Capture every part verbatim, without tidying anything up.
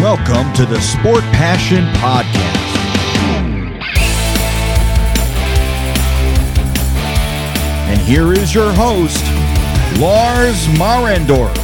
Welcome to the Sport Passion Podcast. And here is your host, Lars Marendorf.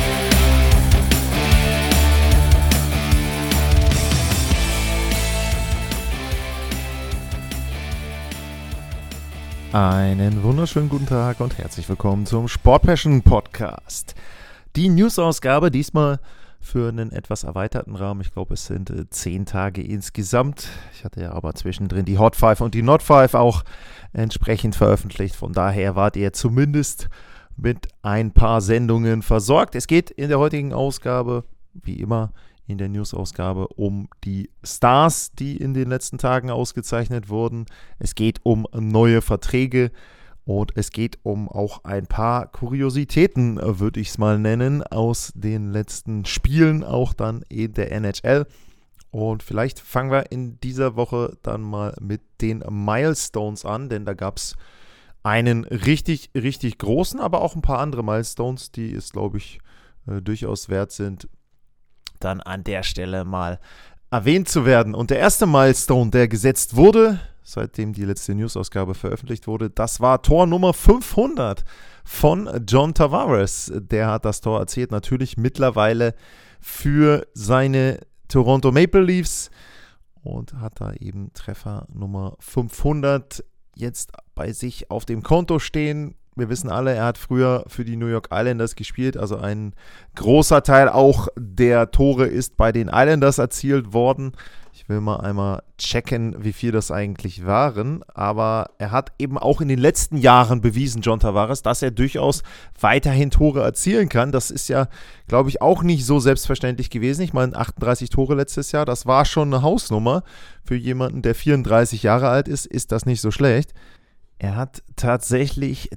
Einen wunderschönen guten Tag und herzlich willkommen zum Sport Passion Podcast. Die News-Ausgabe diesmal für einen etwas erweiterten Rahmen. Ich glaube, es sind äh, zehn Tage insgesamt. Ich hatte ja aber zwischendrin die Hot Five und die Not Five auch entsprechend veröffentlicht. Von daher wart ihr zumindest mit ein paar Sendungen versorgt. Es geht in der heutigen Ausgabe, wie immer, in der News-Ausgabe um die Stars, die in den letzten Tagen ausgezeichnet wurden. Es geht um neue Verträge und es geht um auch ein paar Kuriositäten, würde ich es mal nennen, aus den letzten Spielen, auch dann in der N H L. Und vielleicht fangen wir in dieser Woche dann mal mit den Milestones an, denn da gab es einen richtig, richtig großen, aber auch ein paar andere Milestones, die es, glaube ich, äh, durchaus wert sind, dann an der Stelle mal erwähnt zu werden. Und der erste Milestone, der gesetzt wurde, seitdem die letzte News-Ausgabe veröffentlicht wurde, das war Tor Nummer fünfhundert von John Tavares. Der hat das Tor erzielt, natürlich mittlerweile für seine Toronto Maple Leafs und hat da eben Treffer Nummer fünfhundert jetzt bei sich auf dem Konto stehen. Wir wissen alle, er hat früher für die New York Islanders gespielt, also ein großer Teil auch der Tore ist bei den Islanders erzielt worden. Ich will mal einmal checken, wie viel das eigentlich waren, aber er hat eben auch in den letzten Jahren bewiesen, John Tavares, dass er durchaus weiterhin Tore erzielen kann. Das ist ja, glaube ich, auch nicht so selbstverständlich gewesen. Ich meine, achtunddreißig Tore letztes Jahr, das war schon eine Hausnummer. Für jemanden, der vierunddreißig Jahre alt ist, ist das nicht so schlecht. Er hat tatsächlich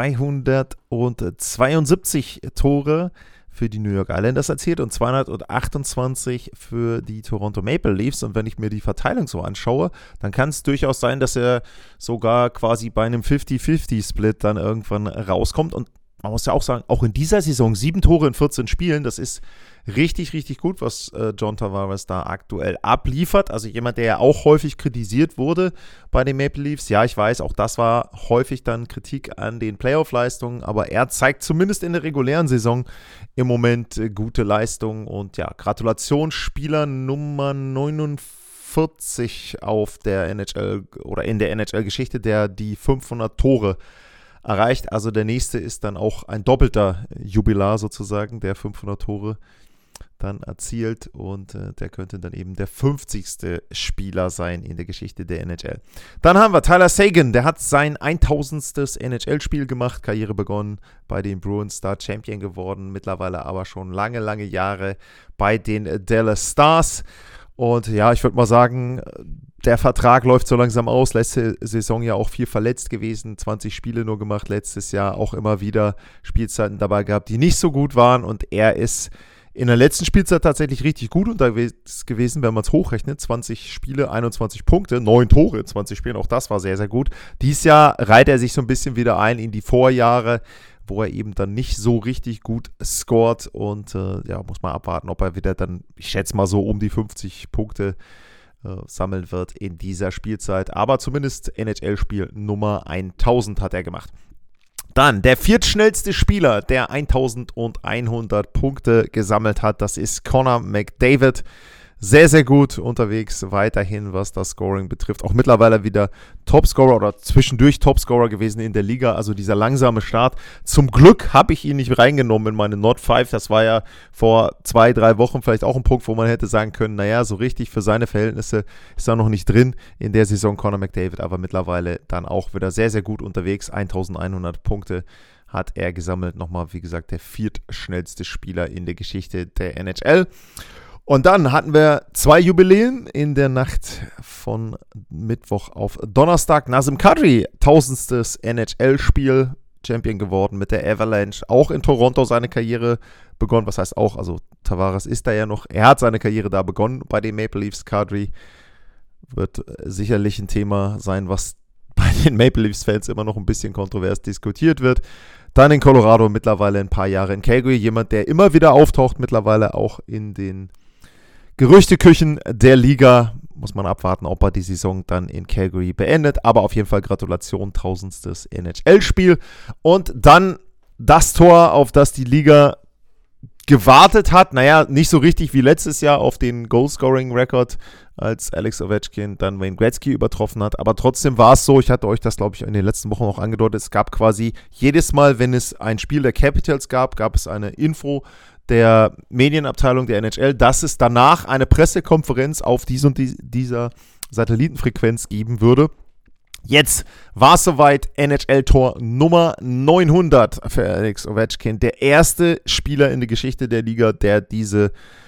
zweihundertzweiundsiebzig Tore für die New York Islanders erzielt und zweihundertachtundzwanzig für die Toronto Maple Leafs. Und wenn ich mir die Verteilung so anschaue, dann kann es durchaus sein, dass er sogar quasi bei einem fünfzig fünfzig Split dann irgendwann rauskommt. Und man muss ja auch sagen, auch in dieser Saison sieben Tore in vierzehn Spielen, das ist richtig, richtig gut, was äh, John Tavares da aktuell abliefert. Also jemand, der ja auch häufig kritisiert wurde bei den Maple Leafs. Ja, ich weiß, auch das war häufig dann Kritik an den Playoff-Leistungen, aber er zeigt zumindest in der regulären Saison im Moment äh, gute Leistungen. Und ja, Gratulation, Spieler Nummer neunundvierzig auf der N H L oder in der N H L-Geschichte, der die fünfhundert Tore erreicht. Also der nächste ist dann auch ein doppelter Jubilar sozusagen, der fünfhundert Tore dann erzielt und äh, der könnte dann eben der fünfzigste Spieler sein in der Geschichte der N H L. Dann haben wir Tyler Seguin, der hat sein tausendstes N H L-Spiel gemacht, Karriere begonnen bei den Bruins, Star Champion geworden, mittlerweile aber schon lange, lange Jahre bei den Dallas Stars. Und ja, ich würde mal sagen, der Vertrag läuft so langsam aus. Letzte Saison ja auch viel verletzt gewesen, zwanzig Spiele nur gemacht. Letztes Jahr auch immer wieder Spielzeiten dabei gehabt, die nicht so gut waren. Und er ist in der letzten Spielzeit tatsächlich richtig gut unterwegs gewesen, wenn man es hochrechnet. zwanzig Spiele, einundzwanzig Punkte, neun Tore in zwanzig Spielen. Auch das war sehr, sehr gut. Dieses Jahr reiht er sich so ein bisschen wieder ein in die Vorjahre, wo er eben dann nicht so richtig gut scored und äh, ja, muss man abwarten, ob er wieder dann, ich schätze mal so um die fünfzig Punkte äh, sammeln wird in dieser Spielzeit, aber zumindest N H L-Spiel Nummer tausend hat er gemacht. Dann der viertschnellste Spieler, der eintausendeinhundert Punkte gesammelt hat, das ist Connor McDavid. Sehr, sehr gut unterwegs weiterhin, was das Scoring betrifft. Auch mittlerweile wieder Topscorer oder zwischendurch Topscorer gewesen in der Liga. Also dieser langsame Start. Zum Glück habe ich ihn nicht reingenommen in meine Not Five. Das war ja vor zwei, drei Wochen vielleicht auch ein Punkt, wo man hätte sagen können, naja, so richtig für seine Verhältnisse ist er noch nicht drin in der Saison Connor McDavid. Aber mittlerweile dann auch wieder sehr, sehr gut unterwegs. eintausendeinhundert Punkte hat er gesammelt. Nochmal, wie gesagt, der viertschnellste Spieler in der Geschichte der N H L. Und dann hatten wir zwei Jubiläen in der Nacht von Mittwoch auf Donnerstag. Nazem Kadri, tausendstes N H L-Spiel, Champion geworden mit der Avalanche. Auch in Toronto seine Karriere begonnen. Was heißt auch, also Tavares ist da ja noch. Er hat seine Karriere da begonnen bei den Maple Leafs. Kadri wird sicherlich ein Thema sein, was bei den Maple Leafs-Fans immer noch ein bisschen kontrovers diskutiert wird. Dann in Colorado mittlerweile ein paar Jahre in Calgary. Jemand, der immer wieder auftaucht, mittlerweile auch in den Gerüchteküchen der Liga. Muss man abwarten, ob er die Saison dann in Calgary beendet. Aber auf jeden Fall Gratulation, tausendstes N H L-Spiel. Und dann das Tor, auf das die Liga gewartet hat. Naja, nicht so richtig wie letztes Jahr auf den Goal-Scoring-Record, als Alex Ovechkin dann Wayne Gretzky übertroffen hat. Aber trotzdem war es so, ich hatte euch das, glaube ich, in den letzten Wochen auch angedeutet, es gab quasi jedes Mal, wenn es ein Spiel der Capitals gab, gab es eine Info der Medienabteilung der N H L, dass es danach eine Pressekonferenz auf dies und die, dieser Satellitenfrequenz geben würde. Jetzt war es soweit, N H L-Tor Nummer neunhundert für Alex Ovechkin, der erste Spieler in der Geschichte der Liga, der diese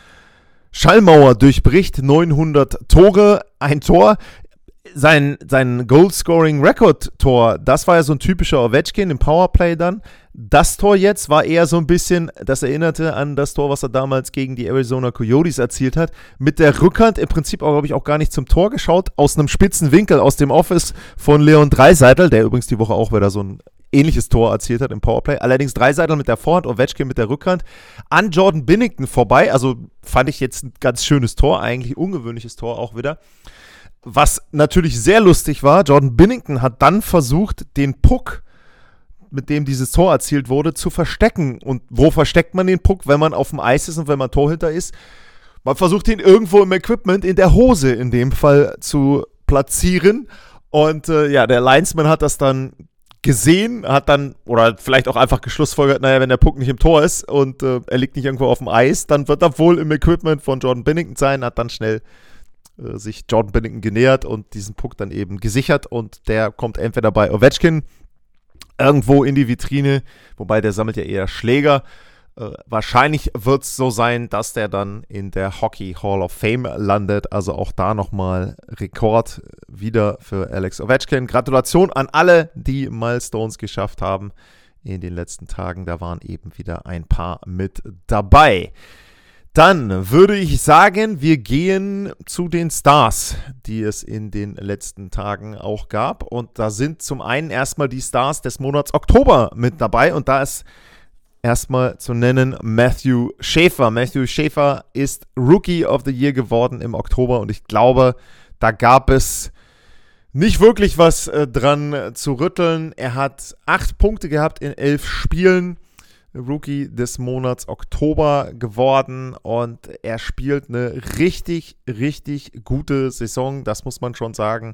Schallmauer durchbricht. neunhundert Tore, ein Tor. Sein, sein Goal-Scoring-Record-Tor, das war ja so ein typischer Ovechkin im Powerplay dann. Das Tor jetzt war eher so ein bisschen, das erinnerte an das Tor, was er damals gegen die Arizona Coyotes erzielt hat. Mit der Rückhand im Prinzip auch, glaube ich, auch gar nicht zum Tor geschaut. Aus einem spitzen Winkel, aus dem Office von Leon Draisaitl, der übrigens die Woche auch wieder so ein ähnliches Tor erzielt hat im Powerplay. Allerdings Draisaitl mit der Vorhand, Ovechkin mit der Rückhand. An Jordan Binnington vorbei. Also fand ich jetzt ein ganz schönes Tor, eigentlich ungewöhnliches Tor auch wieder. Was natürlich sehr lustig war, Jordan Binnington hat dann versucht, den Puck, mit dem dieses Tor erzielt wurde, zu verstecken. Und wo versteckt man den Puck, wenn man auf dem Eis ist und wenn man Torhüter ist? Man versucht ihn irgendwo im Equipment, in der Hose in dem Fall, zu platzieren. Und äh, ja, der Linesman hat das dann gesehen, hat dann, oder vielleicht auch einfach geschlussfolgert, naja, wenn der Puck nicht im Tor ist und äh, er liegt nicht irgendwo auf dem Eis, dann wird er wohl im Equipment von Jordan Binnington sein, hat dann schnell äh, sich Jordan Binnington genähert und diesen Puck dann eben gesichert und der kommt entweder bei Ovechkin irgendwo in die Vitrine, wobei der sammelt ja eher Schläger. Äh, wahrscheinlich wird es so sein, dass der dann in der Hockey Hall of Fame landet. Also auch da nochmal Rekord wieder für Alex Ovechkin. Gratulation an alle, die Milestones geschafft haben in den letzten Tagen. Da waren eben wieder ein paar mit dabei. Dann würde ich sagen, wir gehen zu den Stars, die es in den letzten Tagen auch gab. Und da sind zum einen erstmal die Stars des Monats Oktober mit dabei. Und da ist erstmal zu nennen Matthew Schaefer. Matthew Schaefer ist Rookie of the Year geworden im Oktober. Und ich glaube, da gab es nicht wirklich was äh, dran zu rütteln. Er hat acht Punkte gehabt in elf Spielen. Rookie des Monats Oktober geworden und er spielt eine richtig, richtig gute Saison, das muss man schon sagen.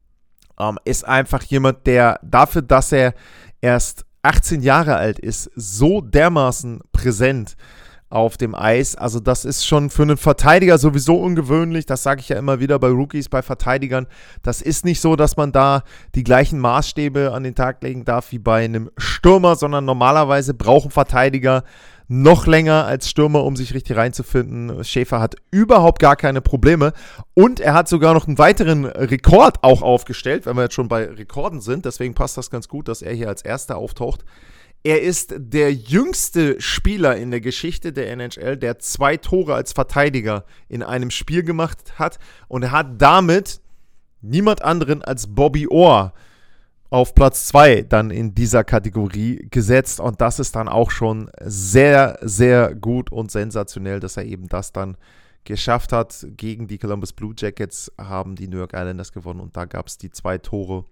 Ähm, ist einfach jemand, der dafür, dass er erst achtzehn Jahre alt ist, so dermaßen präsent auf dem Eis. Also das ist schon für einen Verteidiger sowieso ungewöhnlich. Das sage ich ja immer wieder bei Rookies, bei Verteidigern. Das ist nicht so, dass man da die gleichen Maßstäbe an den Tag legen darf wie bei einem Stürmer, sondern normalerweise brauchen Verteidiger noch länger als Stürmer, um sich richtig reinzufinden. Schaefer hat überhaupt gar keine Probleme und er hat sogar noch einen weiteren Rekord auch aufgestellt, wenn wir jetzt schon bei Rekorden sind. Deswegen passt das ganz gut, dass er hier als Erster auftaucht. Er ist der jüngste Spieler in der Geschichte der N H L, der zwei Tore als Verteidiger in einem Spiel gemacht hat. Und er hat damit niemand anderen als Bobby Orr auf Platz zwei dann in dieser Kategorie gesetzt. Und das ist dann auch schon sehr, sehr gut und sensationell, dass er eben das dann geschafft hat. Gegen die Columbus Blue Jackets haben die New York Islanders gewonnen und da gab es die zwei Tore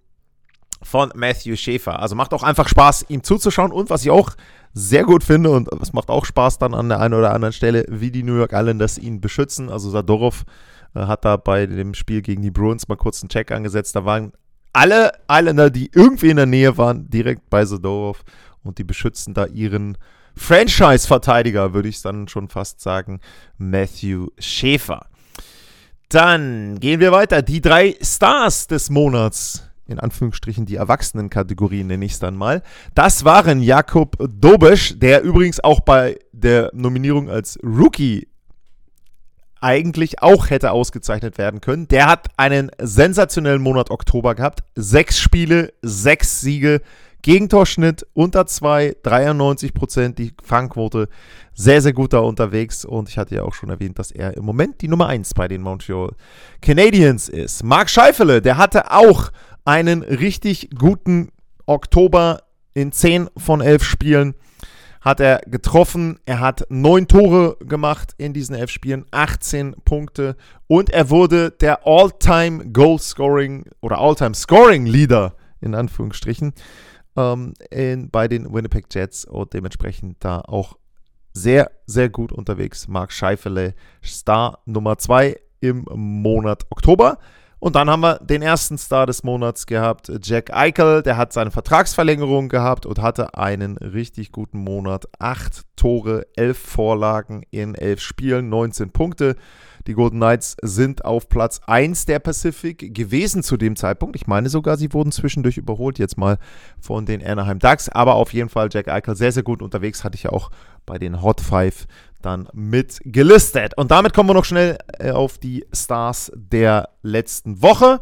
von Matthew Schaefer. Also macht auch einfach Spaß, ihm zuzuschauen. Und was ich auch sehr gut finde, und es macht auch Spaß dann an der einen oder anderen Stelle, wie die New York Islanders ihn beschützen. Also Zadorov äh, hat da bei dem Spiel gegen die Bruins mal kurz einen Check angesetzt. Da waren alle Islander, die irgendwie in der Nähe waren, direkt bei Zadorov. Und die beschützen da ihren Franchise-Verteidiger, würde ich dann schon fast sagen, Matthew Schaefer. Dann gehen wir weiter. Die drei Stars des Monats, in Anführungsstrichen die Erwachsenen-Kategorie nenne ich es dann mal. Das waren Jakub Dobeš, der übrigens auch bei der Nominierung als Rookie eigentlich auch hätte ausgezeichnet werden können. Der hat einen sensationellen Monat Oktober gehabt. Sechs Spiele, sechs Siege, Gegentorschnitt unter zwei, dreiundneunzig Prozent, die Fangquote sehr, sehr gut da unterwegs. Und ich hatte ja auch schon erwähnt, dass er im Moment die Nummer eins bei den Montreal Canadiens ist. Mark Scheifele, der hatte auch einen richtig guten Oktober in zehn von elf Spielen. hat er getroffen. Er hat neun Tore gemacht in diesen elf Spielen, achtzehn Punkte. Und er wurde der All-Time Goal-Scoring oder All-Time Scoring-Leader, in Anführungsstrichen, ähm, in, bei den Winnipeg Jets. Und dementsprechend da auch sehr, sehr gut unterwegs. Mark Scheifele, Star Nummer zwei im Monat Oktober. Und dann haben wir den ersten Star des Monats gehabt, Jack Eichel. Der hat seine Vertragsverlängerung gehabt und hatte einen richtig guten Monat. Acht Tore, elf Vorlagen in elf Spielen, neunzehn Punkte. Die Golden Knights sind auf Platz eins der Pacific gewesen zu dem Zeitpunkt. Ich meine sogar, sie wurden zwischendurch überholt jetzt mal von den Anaheim Ducks. Aber auf jeden Fall Jack Eichel sehr, sehr gut unterwegs. Hatte ich ja auch bei den Hot Five dann mit gelistet. Und damit kommen wir noch schnell äh, auf die Stars der letzten Woche.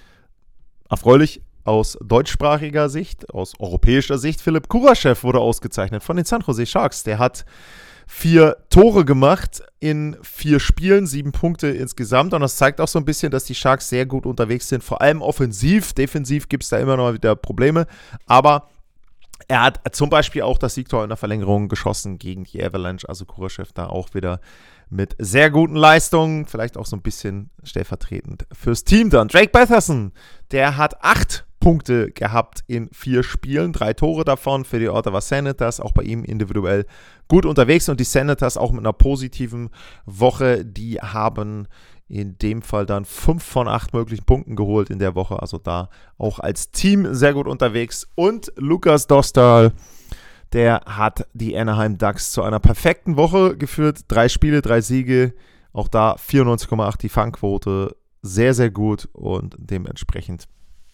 Erfreulich aus deutschsprachiger Sicht, aus europäischer Sicht. Philipp Kurashev wurde ausgezeichnet von den San Jose Sharks. Der hat vier Tore gemacht in vier Spielen, sieben Punkte insgesamt. Und das zeigt auch so ein bisschen, dass die Sharks sehr gut unterwegs sind. Vor allem offensiv. Defensiv gibt es da immer noch wieder Probleme. Aber er hat zum Beispiel auch das Siegtor in der Verlängerung geschossen gegen die Avalanche. Also Kurashev da auch wieder mit sehr guten Leistungen. Vielleicht auch so ein bisschen stellvertretend fürs Team dann. Drake Batherson, der hat acht Punkte gehabt in vier Spielen. Drei Tore davon für die Ottawa Senators. Auch bei ihm individuell gut unterwegs. Und die Senators auch mit einer positiven Woche. Die haben in dem Fall dann fünf von acht möglichen Punkten geholt in der Woche. Also da auch als Team sehr gut unterwegs. Und Lukas Dostal, der hat die Anaheim Ducks zu einer perfekten Woche geführt. Drei Spiele, drei Siege. Auch da vierundneunzig Komma acht die Fangquote. Sehr, sehr gut und dementsprechend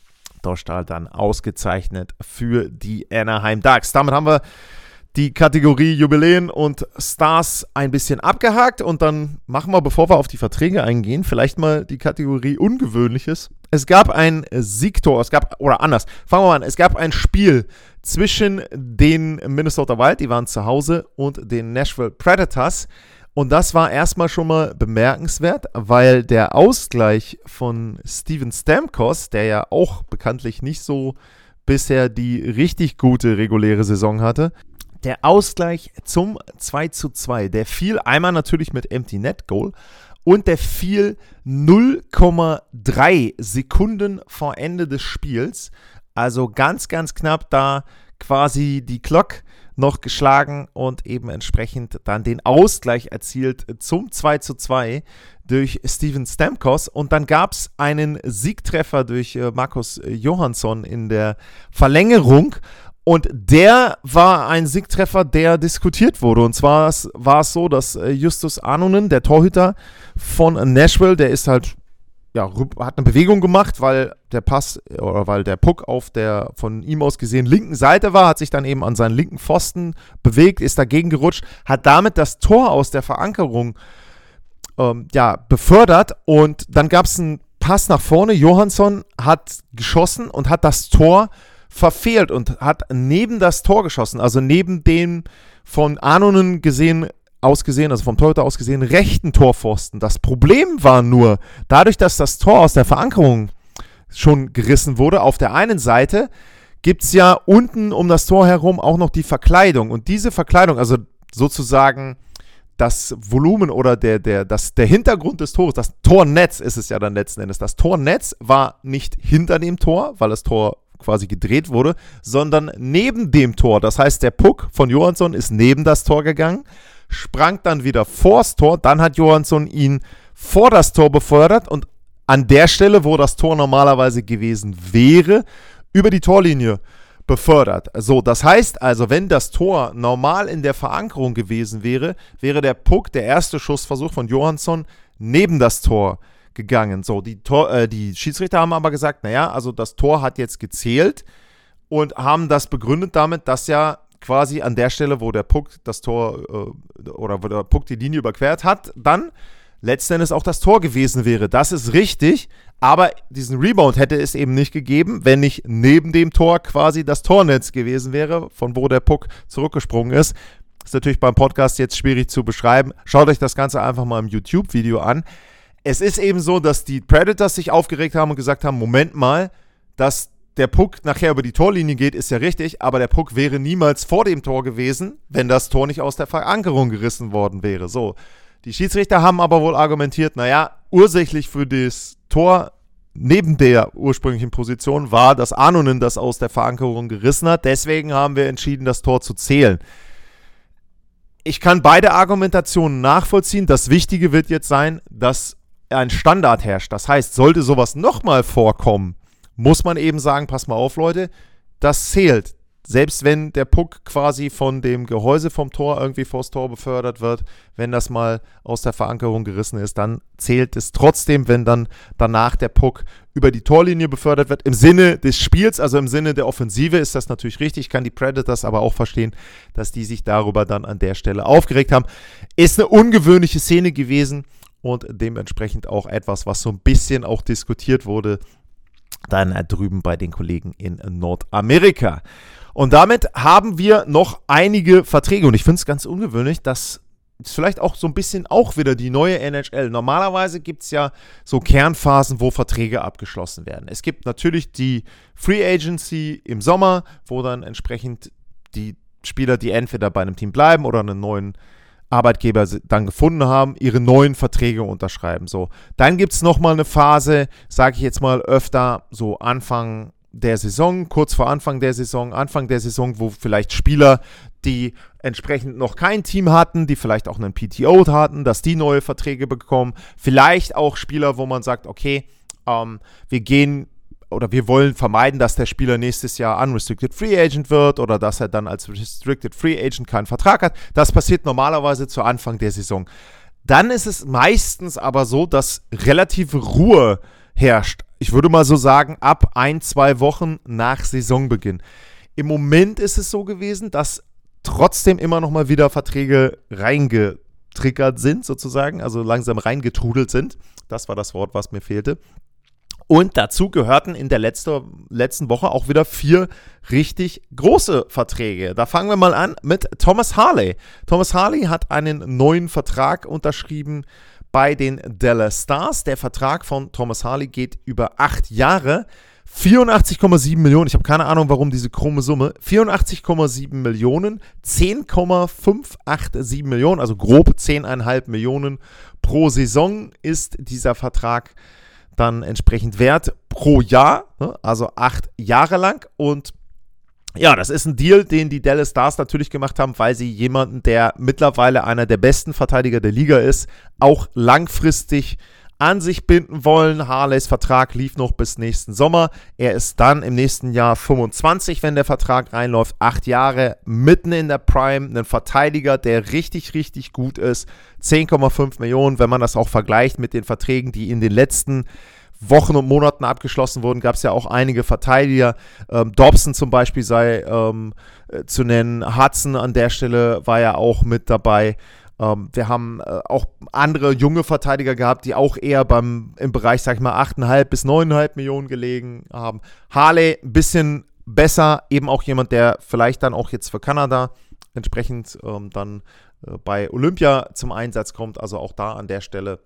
Dostal dann ausgezeichnet für die Anaheim Ducks. Damit haben wir die Kategorie Jubiläen und Stars ein bisschen abgehakt und dann machen wir, bevor wir auf die Verträge eingehen, vielleicht mal die Kategorie Ungewöhnliches. Es gab ein Siegtor, es gab, oder anders, fangen wir mal an, es gab ein Spiel zwischen den Minnesota Wild, die waren zu Hause, und den Nashville Predators. Und das war erstmal schon mal bemerkenswert, weil der Ausgleich von Steven Stamkos, der ja auch bekanntlich nicht so bisher die richtig gute reguläre Saison hatte, der Ausgleich zum zwei zu zwei, der fiel einmal natürlich mit Empty Net Goal und der fiel null Komma drei Sekunden vor Ende des Spiels. Also ganz, ganz knapp da quasi die Glock noch geschlagen und eben entsprechend dann den Ausgleich erzielt zum zwei zu zwei durch Steven Stamkos. Und dann gab es einen Siegtreffer durch äh, Markus Johansson in der Verlängerung. Und der war ein Siegtreffer, der diskutiert wurde. Und zwar war es so, dass Justus Anonen, der Torhüter von Nashville, der ist halt, ja, hat eine Bewegung gemacht, weil der Pass oder weil der Puck auf der von ihm aus gesehen linken Seite war, hat sich dann eben an seinen linken Pfosten bewegt, ist dagegen gerutscht, hat damit das Tor aus der Verankerung ähm, ja, befördert. Und dann gab es einen Pass nach vorne. Johansson hat geschossen und hat das Tor verfehlt und hat neben das Tor geschossen, also neben dem von Anonen gesehen, ausgesehen, also vom Torhüter aus gesehen, rechten Torpfosten. Das Problem war nur, dadurch, dass das Tor aus der Verankerung schon gerissen wurde, auf der einen Seite gibt es ja unten um das Tor herum auch noch die Verkleidung. Und diese Verkleidung, also sozusagen das Volumen oder der, der, das, der Hintergrund des Tores, das Tornetz ist es ja dann letzten Endes. Das Tornetz war nicht hinter dem Tor, weil das Tor quasi gedreht wurde, sondern neben dem Tor. Das heißt, der Puck von Johansson ist neben das Tor gegangen, sprang dann wieder vors Tor, dann hat Johansson ihn vor das Tor befördert und an der Stelle, wo das Tor normalerweise gewesen wäre, über die Torlinie befördert. So, das heißt also, wenn das Tor normal in der Verankerung gewesen wäre, wäre der Puck, der erste Schussversuch von Johansson, neben das Tor gegangen. So, die, Tor, äh, die Schiedsrichter haben aber gesagt, naja, also das Tor hat jetzt gezählt und haben das begründet damit, dass ja quasi an der Stelle, wo der Puck das Tor äh, oder wo der Puck die Linie überquert hat, dann letzten Endes auch das Tor gewesen wäre. Das ist richtig, aber diesen Rebound hätte es eben nicht gegeben, wenn nicht neben dem Tor quasi das Tornetz gewesen wäre, von wo der Puck zurückgesprungen ist. Ist natürlich beim Podcast jetzt schwierig zu beschreiben. Schaut euch das Ganze einfach mal im YouTube-Video an. Es ist eben so, dass die Predators sich aufgeregt haben und gesagt haben, Moment mal, dass der Puck nachher über die Torlinie geht, ist ja richtig, aber der Puck wäre niemals vor dem Tor gewesen, wenn das Tor nicht aus der Verankerung gerissen worden wäre. So, die Schiedsrichter haben aber wohl argumentiert, naja, ursächlich für das Tor neben der ursprünglichen Position war, dass Anonen das aus der Verankerung gerissen hat. Deswegen haben wir entschieden, das Tor zu zählen. Ich kann beide Argumentationen nachvollziehen. Das Wichtige wird jetzt sein, dass ein Standard herrscht. Das heißt, sollte sowas nochmal vorkommen, muss man eben sagen, pass mal auf, Leute, das zählt. Selbst wenn der Puck quasi von dem Gehäuse vom Tor irgendwie vors Tor befördert wird, wenn das mal aus der Verankerung gerissen ist, dann zählt es trotzdem, wenn dann danach der Puck über die Torlinie befördert wird. Im Sinne des Spiels, also im Sinne der Offensive ist das natürlich richtig. Ich kann die Predators aber auch verstehen, dass die sich darüber dann an der Stelle aufgeregt haben. Ist eine ungewöhnliche Szene gewesen und dementsprechend auch etwas, was so ein bisschen auch diskutiert wurde, dann drüben bei den Kollegen in Nordamerika. Und damit haben wir noch einige Verträge. Und ich finde es ganz ungewöhnlich, dass es vielleicht auch so ein bisschen auch wieder die neue N H L. Normalerweise gibt es ja so Kernphasen, wo Verträge abgeschlossen werden. Es gibt natürlich die Free Agency im Sommer, wo dann entsprechend die Spieler, die entweder bei einem Team bleiben oder einen neuen Arbeitgeber dann gefunden haben, ihre neuen Verträge unterschreiben. So, dann gibt es nochmal eine Phase, sage ich jetzt mal öfter, so Anfang der Saison, kurz vor Anfang der Saison, Anfang der Saison, wo vielleicht Spieler, die entsprechend noch kein Team hatten, die vielleicht auch einen P T O hatten, dass die neue Verträge bekommen. Vielleicht auch Spieler, wo man sagt, okay, ähm, wir gehen oder wir wollen vermeiden, dass der Spieler nächstes Jahr Unrestricted Free Agent wird oder dass er dann als Restricted Free Agent keinen Vertrag hat. Das passiert normalerweise zu Anfang der Saison. Dann ist es meistens aber so, dass relative Ruhe herrscht. Ich würde mal so sagen, ab ein, zwei Wochen nach Saisonbeginn. Im Moment ist es so gewesen, dass trotzdem immer noch mal wieder Verträge reingetriggert sind, sozusagen, also langsam reingetrudelt sind. Das war das Wort, was mir fehlte. Und dazu gehörten in der letzte, letzten Woche auch wieder vier richtig große Verträge. Da fangen wir mal an mit Thomas Harley. Thomas Harley hat einen neuen Vertrag unterschrieben bei den Dallas Stars. Der Vertrag von Thomas Harley geht über acht Jahre. vierundachtzig Komma sieben Millionen, ich habe keine Ahnung, warum diese krumme Summe. vierundachtzig Komma sieben Millionen, zehn Komma fünf acht sieben Millionen, also grob zehn Komma fünf Millionen pro Saison ist dieser Vertrag dann entsprechend wert pro Jahr, also acht Jahre lang. Und ja, das ist ein Deal, den die Dallas Stars natürlich gemacht haben, weil sie jemanden, der mittlerweile einer der besten Verteidiger der Liga ist, auch langfristig an sich binden wollen. Harleys Vertrag lief noch bis nächsten Sommer. Er ist dann im nächsten Jahr fünfundzwanzig, wenn der Vertrag reinläuft. Acht Jahre mitten in der Prime. Ein Verteidiger, der richtig, richtig gut ist. zehn Komma fünf Millionen, wenn man das auch vergleicht mit den Verträgen, die in den letzten Wochen und Monaten abgeschlossen wurden, gab es ja auch einige Verteidiger. Ähm, Dobson zum Beispiel sei ähm, äh, zu nennen. Hudson an der Stelle war ja auch mit dabei. Ähm, wir haben äh, auch andere junge Verteidiger gehabt, die auch eher beim, im Bereich, sag ich mal, acht Komma fünf bis neun Komma fünf Millionen gelegen haben. Harley ein bisschen besser, eben auch jemand, der vielleicht dann auch jetzt für Kanada entsprechend ähm, dann äh, bei Olympia zum Einsatz kommt. Also auch da an der Stelle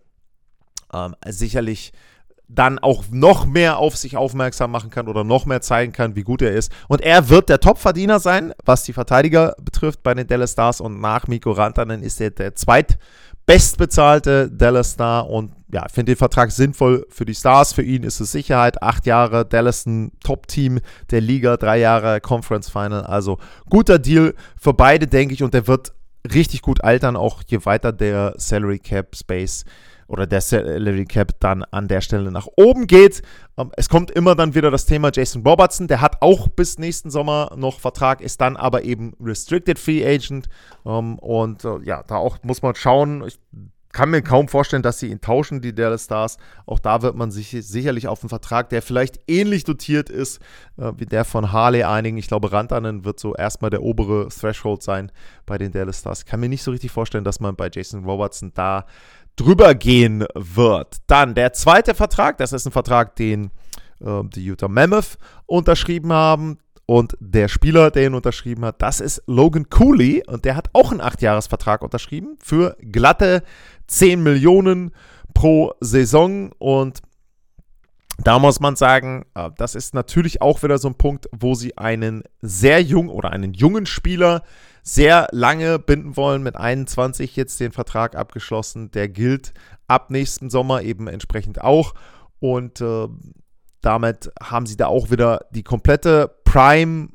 ähm, sicherlich dann auch noch mehr auf sich aufmerksam machen kann oder noch mehr zeigen kann, wie gut er ist. Und er wird der Topverdiener sein, was die Verteidiger betrifft bei den Dallas Stars. Und nach Mikko Rantanen ist er der zweitbestbezahlte Dallas Star. Und ja, ich finde den Vertrag sinnvoll für die Stars. Für ihn ist es Sicherheit. Acht Jahre, Dallas ein Top-Team der Liga, drei Jahre Conference Final. Also guter Deal für beide, denke ich. Und der wird richtig gut altern, auch je weiter der Salary Cap Space oder der Salary Cap dann an der Stelle nach oben geht. Ähm, es kommt immer dann wieder das Thema Jason Robertson, der hat auch bis nächsten Sommer noch Vertrag, ist dann aber eben Restricted Free Agent. Ähm, und äh, ja, da auch muss man schauen. Ich kann mir kaum vorstellen, dass sie ihn tauschen, die Dallas Stars. Auch da wird man sich sicherlich auf einen Vertrag, der vielleicht ähnlich dotiert ist, äh, wie der von Harley einigen. Ich glaube, Rantanen wird so erstmal der obere Threshold sein bei den Dallas Stars. Ich kann mir nicht so richtig vorstellen, dass man bei Jason Robertson da drüber gehen wird. Dann der zweite Vertrag, das ist ein Vertrag, den äh, die Utah Mammoth unterschrieben haben. Und der Spieler, der ihn unterschrieben hat, das ist Logan Cooley. Und der hat auch einen acht-Jahres-Vertrag unterschrieben für glatte zehn Millionen pro Saison. Und Da muss man sagen, das ist natürlich auch wieder so ein Punkt, wo sie einen sehr jungen oder einen jungen Spieler sehr lange binden wollen. Mit einundzwanzig jetzt den Vertrag abgeschlossen. Der gilt ab nächsten Sommer eben entsprechend auch. Und äh, damit haben sie da auch wieder die komplette Prime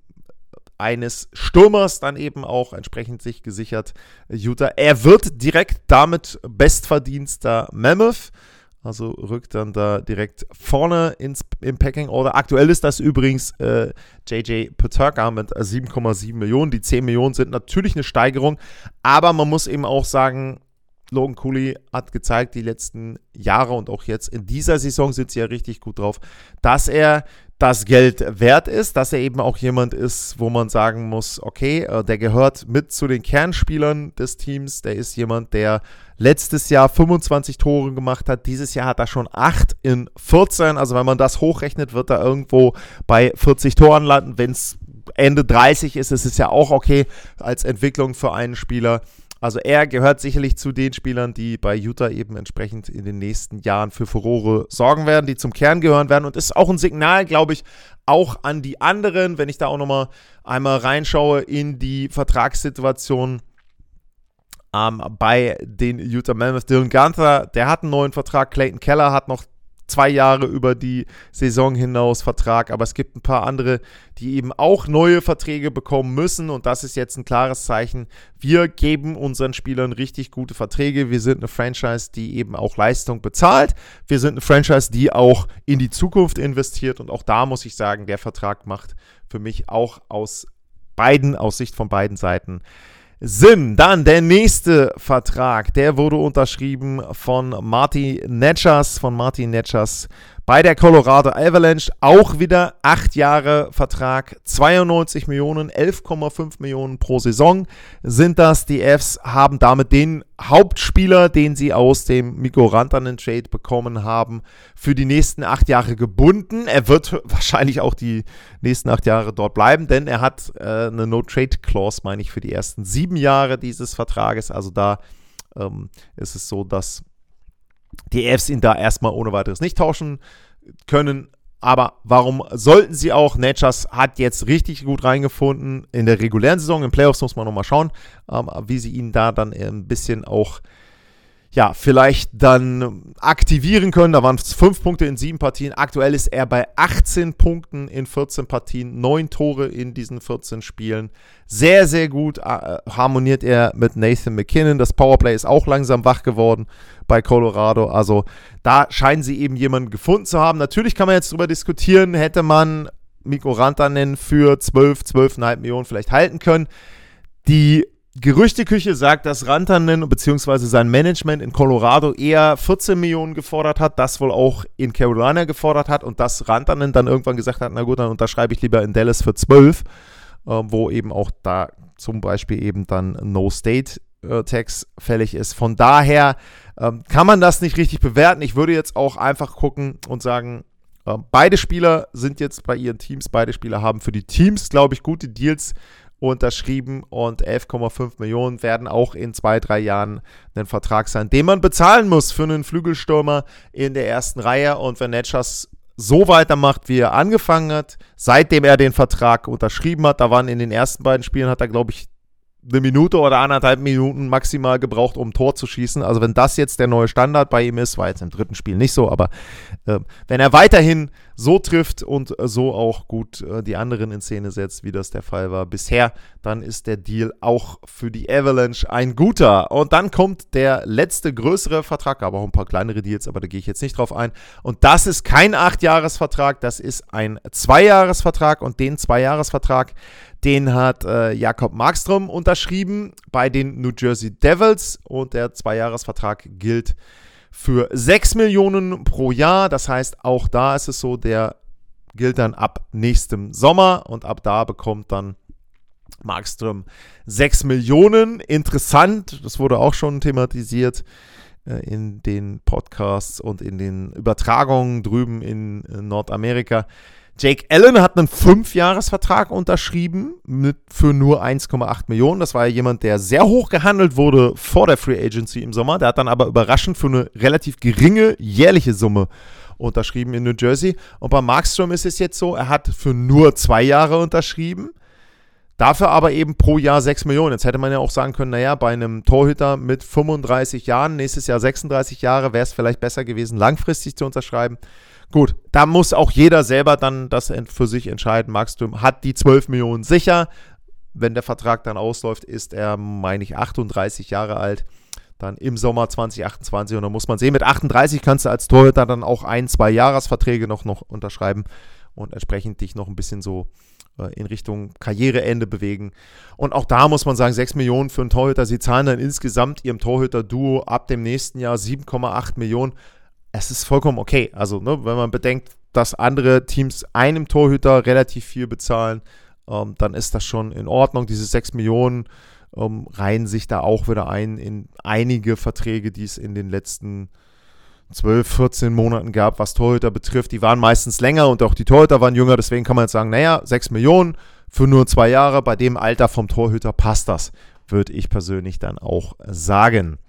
eines Stürmers dann eben auch entsprechend sich gesichert. Utah. Er wird direkt damit bestverdienster Mammoth. Also rückt dann da direkt vorne ins, im Packing Order. Aktuell ist das übrigens äh, J J Peterka mit sieben Komma sieben Millionen. Die zehn Millionen sind natürlich eine Steigerung. Aber man muss eben auch sagen, Logan Cooley hat gezeigt, die letzten Jahre und auch jetzt in dieser Saison sind sie ja richtig gut drauf, dass er das Geld wert ist, dass er eben auch jemand ist, wo man sagen muss, okay, äh, der gehört mit zu den Kernspielern des Teams. Der ist jemand, der letztes Jahr fünfundzwanzig Tore gemacht hat. Dieses Jahr hat er schon acht in vierzehn. Also wenn man das hochrechnet, wird er irgendwo bei vierzig Toren landen. Wenn es Ende dreißig ist, ist es ja auch okay als Entwicklung für einen Spieler. Also er gehört sicherlich zu den Spielern, die bei Utah eben entsprechend in den nächsten Jahren für Furore sorgen werden, die zum Kern gehören werden. Und ist auch ein Signal, glaube ich, auch an die anderen, wenn ich da auch nochmal einmal reinschaue in die Vertragssituation ähm, bei den Utah Mammoth. Dylan Guenther, der hat einen neuen Vertrag. Clayton Keller hat noch zwei Jahre über die Saison hinaus Vertrag, aber es gibt ein paar andere, die eben auch neue Verträge bekommen müssen und das ist jetzt ein klares Zeichen. Wir geben unseren Spielern richtig gute Verträge. Wir sind eine Franchise, die eben auch Leistung bezahlt. Wir sind eine Franchise, die auch in die Zukunft investiert und auch da muss ich sagen, der Vertrag macht für mich auch aus beiden, aus Sicht von beiden Seiten Sinn. Dann der nächste Vertrag, der wurde unterschrieben von Marty Necas, von Marty Necas bei der Colorado Avalanche. Auch wieder acht Jahre Vertrag, zweiundneunzig Millionen, elf Komma fünf Millionen pro Saison sind das. Die Avs haben damit den Hauptspieler, den sie aus dem Mikko Rantanen-Trade bekommen haben, für die nächsten acht Jahre gebunden. Er wird wahrscheinlich auch die nächsten acht Jahre dort bleiben, denn er hat äh, eine No-Trade-Clause, meine ich, für die ersten sieben Jahre dieses Vertrages. Also da ähm, ist es so, dass die Avs ihn da erstmal ohne weiteres nicht tauschen können. Aber warum sollten sie auch? Necas hat jetzt richtig gut reingefunden in der regulären Saison. In Playoffs muss man nochmal schauen, ähm, wie sie ihn da dann ein bisschen auch, ja, vielleicht dann aktivieren können. Da waren es fünf Punkte in sieben Partien. Aktuell ist er bei achtzehn Punkten in vierzehn Partien, neun Tore in diesen vierzehn Spielen. Sehr, sehr gut äh, harmoniert er mit Nathan MacKinnon. Das Powerplay ist auch langsam wach geworden bei Colorado. Also da scheinen sie eben jemanden gefunden zu haben. Natürlich kann man jetzt drüber diskutieren, hätte man Mikko Rantanen für zwölf, zwölf Komma fünf Millionen vielleicht halten können. Die Gerüchteküche sagt, dass Rantanen bzw. sein Management in Colorado eher vierzehn Millionen gefordert hat, das wohl auch in Carolina gefordert hat und dass Rantanen dann irgendwann gesagt hat, na gut, dann unterschreibe ich lieber in Dallas für zwölf, äh, wo eben auch da zum Beispiel eben dann No-State-Tax fällig ist. Von daher ähm, kann man das nicht richtig bewerten. Ich würde jetzt auch einfach gucken und sagen, äh, beide Spieler sind jetzt bei ihren Teams, beide Spieler haben für die Teams, glaube ich, gute Deals unterschrieben und elf Komma fünf Millionen werden auch in zwei, drei Jahren ein Vertrag sein, den man bezahlen muss für einen Flügelstürmer in der ersten Reihe. Und wenn Necas so weitermacht, wie er angefangen hat, seitdem er den Vertrag unterschrieben hat, da waren in den ersten beiden Spielen, hat er, glaube ich, eine Minute oder anderthalb Minuten maximal gebraucht, um ein Tor zu schießen. Also wenn das jetzt der neue Standard bei ihm ist, war jetzt im dritten Spiel nicht so, aber äh, wenn er weiterhin so trifft und äh, so auch gut äh, die anderen in Szene setzt, wie das der Fall war bisher, dann ist der Deal auch für die Avalanche ein guter. Und dann kommt der letzte größere Vertrag, aber auch ein paar kleinere Deals, aber da gehe ich jetzt nicht drauf ein. Und das ist kein Acht-Jahres-Vertrag, das ist ein Zwei-Jahres-Vertrag und den Zwei-Jahres-Vertrag, den hat äh, Jakob Markström unterschrieben bei den New Jersey Devils und der Zweijahresvertrag gilt für sechs Millionen pro Jahr. Das heißt, auch da ist es so, der gilt dann ab nächstem Sommer und ab da bekommt dann Markström sechs Millionen. Interessant, das wurde auch schon thematisiert äh, in den Podcasts und in den Übertragungen drüben in, in Nordamerika. Jake Allen hat einen Fünfjahresvertrag unterschrieben mit, für nur eins Komma acht Millionen. Das war ja jemand, der sehr hoch gehandelt wurde vor der Free Agency im Sommer. Der hat dann aber überraschend für eine relativ geringe jährliche Summe unterschrieben in New Jersey. Und bei Markstrom ist es jetzt so, er hat für nur zwei Jahre unterschrieben. Dafür aber eben pro Jahr sechs Millionen. Jetzt hätte man ja auch sagen können, naja, bei einem Torhüter mit fünfunddreißig Jahren, nächstes Jahr sechsunddreißig Jahre, wäre es vielleicht besser gewesen, langfristig zu unterschreiben. Gut, da muss auch jeder selber dann das für sich entscheiden. Markstrom hat die zwölf Millionen sicher. Wenn der Vertrag dann ausläuft, ist er, meine ich, achtunddreißig Jahre alt. Dann im Sommer zwanzig achtundzwanzig. Und dann muss man sehen, mit achtunddreißig kannst du als Torhüter dann auch ein-, zwei Jahresverträge noch, noch unterschreiben und entsprechend dich noch ein bisschen so äh, in Richtung Karriereende bewegen. Und auch da muss man sagen, sechs Millionen für einen Torhüter. Sie zahlen dann insgesamt ihrem Torhüter-Duo ab dem nächsten Jahr sieben Komma acht Millionen. Es ist vollkommen okay. Also, ne, wenn man bedenkt, dass andere Teams einem Torhüter relativ viel bezahlen, ähm, dann ist das schon in Ordnung. Diese sechs Millionen ähm, reihen sich da auch wieder ein in einige Verträge, die es in den letzten zwölf, vierzehn Monaten gab, was Torhüter betrifft. Die waren meistens länger und auch die Torhüter waren jünger. Deswegen kann man jetzt sagen, naja, sechs Millionen für nur zwei Jahre. Bei dem Alter vom Torhüter passt das, würde ich persönlich dann auch sagen.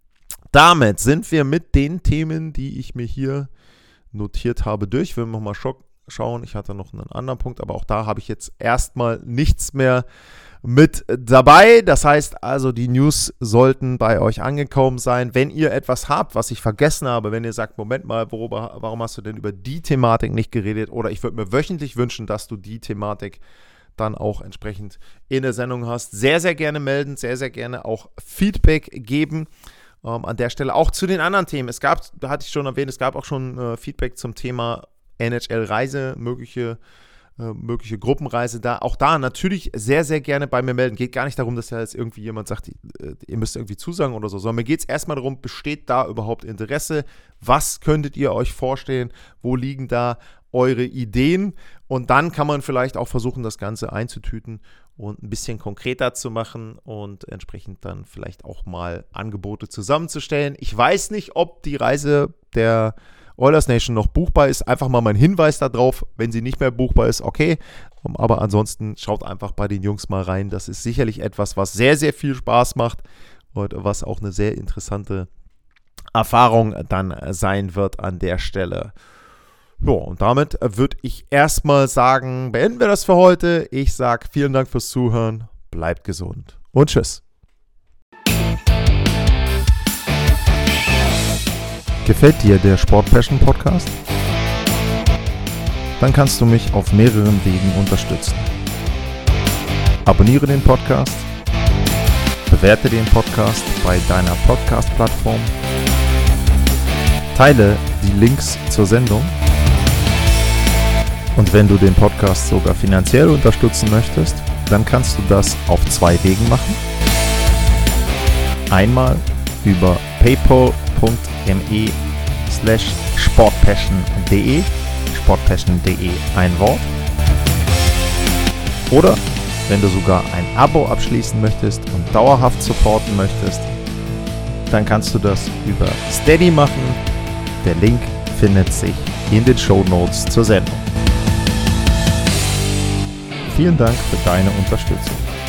Damit sind wir mit den Themen, die ich mir hier notiert habe, durch. Wir nochmal schauen. Ich hatte noch einen anderen Punkt, aber auch da habe ich jetzt erstmal nichts mehr mit dabei. Das heißt also, die News sollten bei euch angekommen sein. Wenn ihr etwas habt, was ich vergessen habe, wenn ihr sagt, Moment mal, worüber, warum hast du denn über die Thematik nicht geredet? Oder ich würde mir wöchentlich wünschen, dass du die Thematik dann auch entsprechend in der Sendung hast. Sehr, sehr gerne melden, sehr, sehr gerne auch Feedback geben. Ähm, an der Stelle auch zu den anderen Themen. Es gab, da hatte ich schon erwähnt, es gab auch schon äh, Feedback zum Thema N H L-Reise, mögliche, äh, mögliche Gruppenreise da. Auch da natürlich sehr, sehr gerne bei mir melden. Geht gar nicht darum, dass ja jetzt irgendwie jemand sagt, ihr, ihr müsst irgendwie zusagen oder so, sondern mir geht es erstmal darum, besteht da überhaupt Interesse? Was könntet ihr euch vorstellen? Wo liegen da eure Ideen? Und dann kann man vielleicht auch versuchen, das Ganze einzutüten und ein bisschen konkreter zu machen und entsprechend dann vielleicht auch mal Angebote zusammenzustellen. Ich weiß nicht, ob die Reise der Oilers Nation noch buchbar ist. Einfach mal mein Hinweis darauf, wenn sie nicht mehr buchbar ist, okay. Aber ansonsten schaut einfach bei den Jungs mal rein. Das ist sicherlich etwas, was sehr, sehr viel Spaß macht und was auch eine sehr interessante Erfahrung dann sein wird an der Stelle. Ja, und damit würde ich erstmal sagen, beenden wir das für heute. Ich sage vielen Dank fürs Zuhören, bleibt gesund und tschüss. Gefällt dir der Sport Passion Podcast? Dann kannst du mich auf mehreren Wegen unterstützen. Abonniere den Podcast, bewerte den Podcast bei deiner Podcast-Plattform, teile die Links zur Sendung. Und wenn du den Podcast sogar finanziell unterstützen möchtest, dann kannst du das auf zwei Wegen machen. Einmal über paypal.me slash sportpassion.de sportpassion.de ein Wort. Oder wenn du sogar ein Abo abschließen möchtest und dauerhaft supporten möchtest, dann kannst du das über Steady machen. Der Link findet sich in den Shownotes zur Sendung. Vielen Dank für deine Unterstützung.